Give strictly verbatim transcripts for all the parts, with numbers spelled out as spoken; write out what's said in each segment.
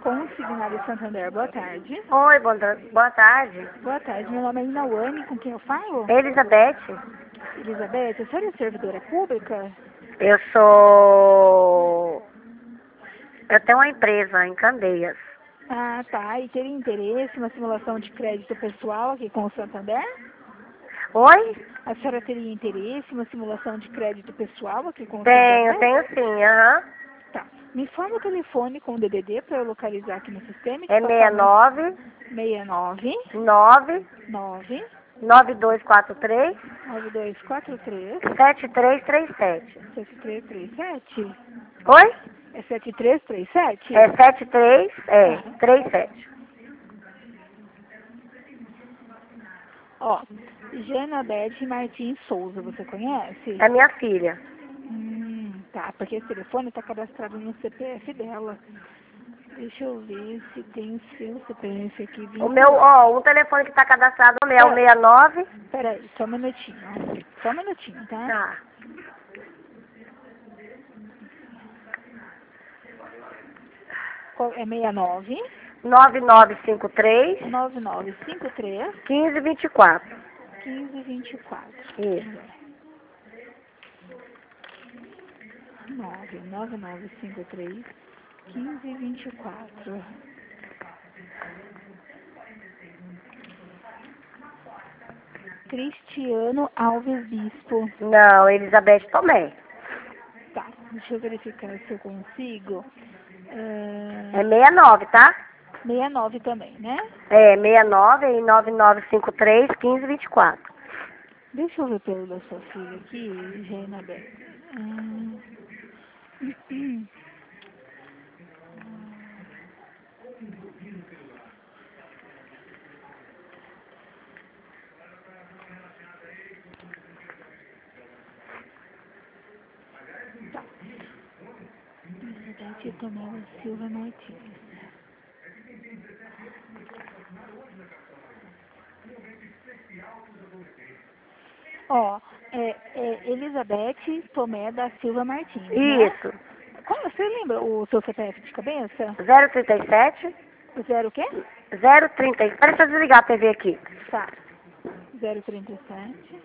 Consignado Santander, boa tarde. Oi, boa boa tarde. Boa tarde, meu nome é Inauane, com quem eu falo? Elizabeth, Elizabeth, a senhora é servidora pública? eu sou... Eu tenho uma empresa em Candeias. Ah, tá. E teria interesse em uma simulação de crédito pessoal aqui com o Santander? Oi? A senhora teria interesse em uma simulação de crédito pessoal aqui com o Tenho, Santander? tenho sim, aham. Tá. Me informa o telefone com o D D D para eu localizar aqui no sistema e te É passar seis o meu nove seis nove nove nove nove dois quatro três nove dois quatro três sete três três sete. sete três três sete. Oi? É sete três três sete? É sete três, é, Ah. três sete. Ó, Janabete Martins Souza, você conhece? É minha filha. Hum, tá, porque esse telefone está cadastrado no C P F dela. Deixa eu ver se tem o seu C P F aqui O meu, vinculado. ó, o telefone que tá cadastrado é o meu, Ah, seis nove. peraí, só um minutinho. Só um minutinho, tá? Tá. Qual- É seis nove nove nove cinco três nove nove cinco três quinze vinte e quatro. um cinco dois quatro. Isso. nove nove nove cinco três um cinco dois quatro. Cristiano Alves Bispo. Não, Elizabeth Tomé. Tá, deixa eu verificar se eu consigo. É É, seis nove, tá? sessenta e nove também, né? É seis nove e nove nove cinco três quinze vinte e quatro. Deixa eu ver pelo da sua filha aqui, Jaina Beth. Hum. Tá. Elizabeth Tomela Silva Martins. Ó, é, é Elizabeth Tomé da Silva Martins, né? Isso. Qual, você lembra o seu C P F de cabeça? zero trinta e sete, O zero o quê? zero trinta e sete. Deixa eu desligar a T V aqui. Tá. zero trinta e sete.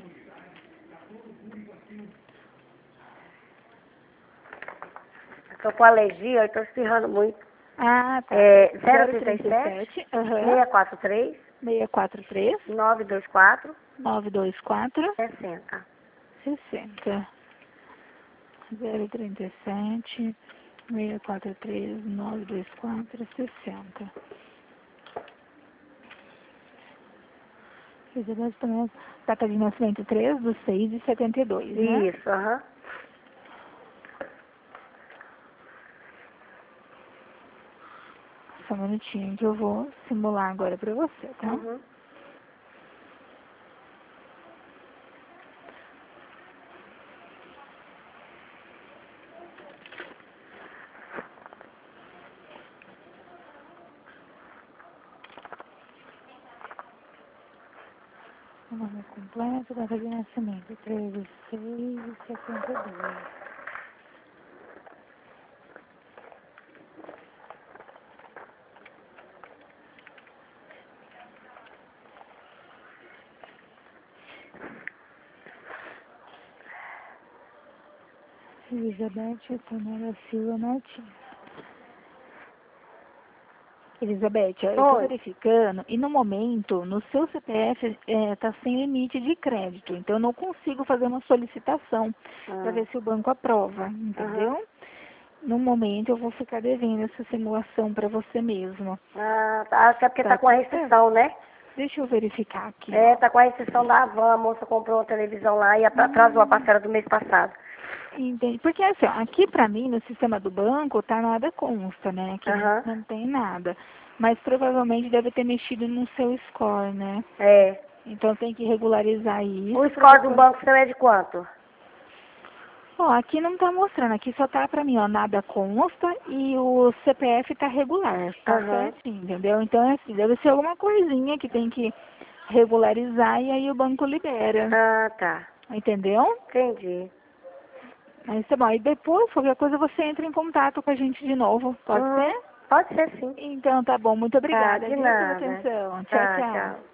Tô com alergia, eu tô espirrando muito. Ah, tá. É zero zero trinta e trinta e sete, sete. Aham. seis quatro três, seis quatro três. nove dois quatro, nove dois quatro. sessenta. sessenta. zero trinta e sete. seis quatro três. nove dois quatro. sessenta. Elizabeth Tomé. Data de nascimento três do seis de setenta e dois, né? Isso, aham. Só um minutinho que eu vou simular agora pra você, tá? Uhum. O nome completo, data de nascimento três do seis de setenta e dois. Elizabeth Tamara Silva Martins. Elizabeth, ó, eu estou Oi. verificando e no momento, no seu C P F está sem limite de crédito, então eu não consigo fazer uma solicitação para Ah. ver se o banco aprova, entendeu? Aham. No momento eu vou ficar devendo essa simulação para você mesmo. Ah, tá. Acho que é porque Tá tá com a tudo certo? restrição, né? Deixa eu verificar aqui, É, ó. tá com a restrição da van, a moça comprou uma televisão lá e atrasou a parcela do mês passado. Entende? Porque assim, ó, aqui pra mim, no sistema do banco, tá nada consta, né? Aqui Aham. não tem nada. Mas provavelmente deve ter mexido no seu score, né? É. Então tem que regularizar isso. O pra score do você- banco seu é de quanto? Ó, aqui não tá mostrando, aqui só tá pra mim, ó, nada consta e o C P F tá regular, tá Aham. certinho, entendeu? Então é assim, deve ser alguma coisinha que tem que regularizar e aí o banco libera, Ah, tá. entendeu? Entendi. Mas tá bom, aí depois, qualquer coisa, você entra em contato com a gente de novo, pode Uhum. ser? Pode ser sim. Então tá bom, muito obrigada Tá, de viu, pela nada. atenção. Tchau, Tá, tchau. tchau.